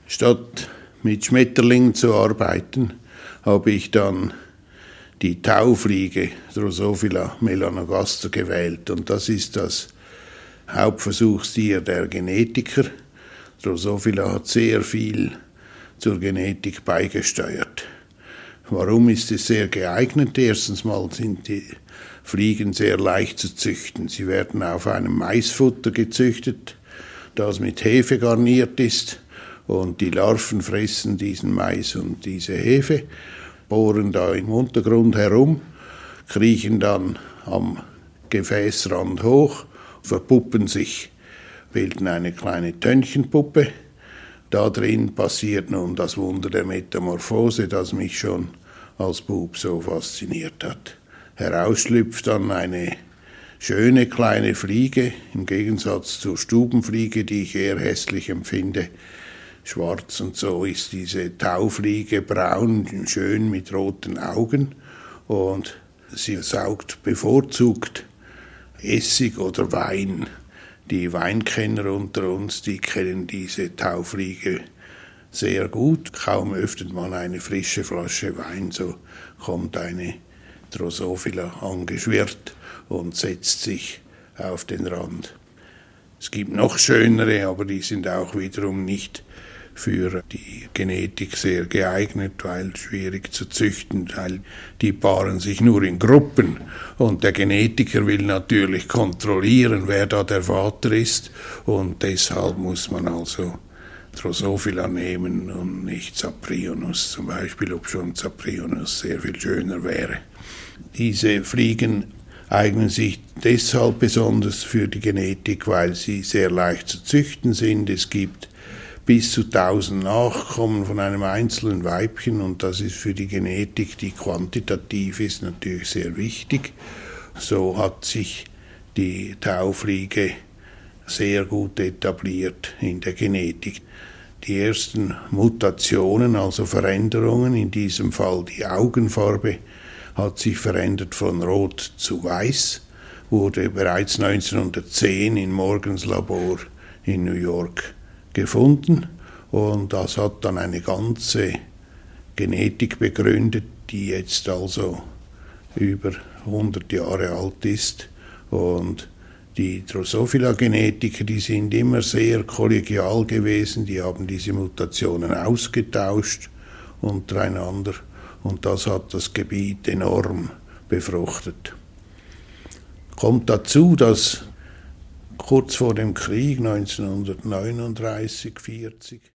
Statt mit Schmetterlingen zu arbeiten, habe ich dann die Taufliege Drosophila melanogaster gewählt. Und das ist das Hauptversuchstier der Genetiker. Drosophila hat sehr viel zur Genetik beigesteuert. Warum ist es sehr geeignet? Erstens mal sind die Fliegen sehr leicht zu züchten. Sie werden auf einem Maisfutter gezüchtet, das mit Hefe garniert ist, und die Larven fressen diesen Mais und diese Hefe, bohren da im Untergrund herum, kriechen dann am Gefäßrand hoch, verpuppen sich, bilden eine kleine Tönnchenpuppe. Da drin passiert nun das Wunder der Metamorphose, das mich schon als Bub so fasziniert hat. Herausschlüpft dann eine schöne kleine Fliege, im Gegensatz zur Stubenfliege, die ich eher hässlich empfinde. Schwarz und so ist diese Taufliege braun, schön mit roten Augen, und sie saugt bevorzugt Essig oder Wein. Die Weinkenner unter uns, die kennen diese Taufliege sehr gut. Kaum öffnet man eine frische Flasche Wein, so kommt eine Drosophila angeschwirrt und setzt sich auf den Rand. Es gibt noch schönere, aber die sind auch wiederum nicht für die Genetik sehr geeignet, weil schwierig zu züchten, weil die paaren sich nur in Gruppen, und der Genetiker will natürlich kontrollieren, wer da der Vater ist, und deshalb muss man also Drosophila nehmen und nicht Cyprinus zum Beispiel, obschon Cyprinus sehr viel schöner wäre. Diese Fliegen eignen sich deshalb besonders für die Genetik, weil sie sehr leicht zu züchten sind. Es gibt bis zu 1000 Nachkommen von einem einzelnen Weibchen, und das ist für die Genetik, die quantitativ ist, natürlich sehr wichtig. So hat sich die Taufliege sehr gut etabliert in der Genetik. Die ersten Mutationen, also Veränderungen, in diesem Fall die Augenfarbe, hat sich verändert von Rot zu Weiß, wurde bereits 1910 in Morgans Labor in New York gefunden, und das hat dann eine ganze Genetik begründet, die jetzt also über 100 Jahre alt ist. Und die Drosophila-Genetiker, die sind immer sehr kollegial gewesen, die haben diese Mutationen ausgetauscht untereinander, und das hat das Gebiet enorm befruchtet. Kommt dazu, dass kurz vor dem Krieg 1939, 40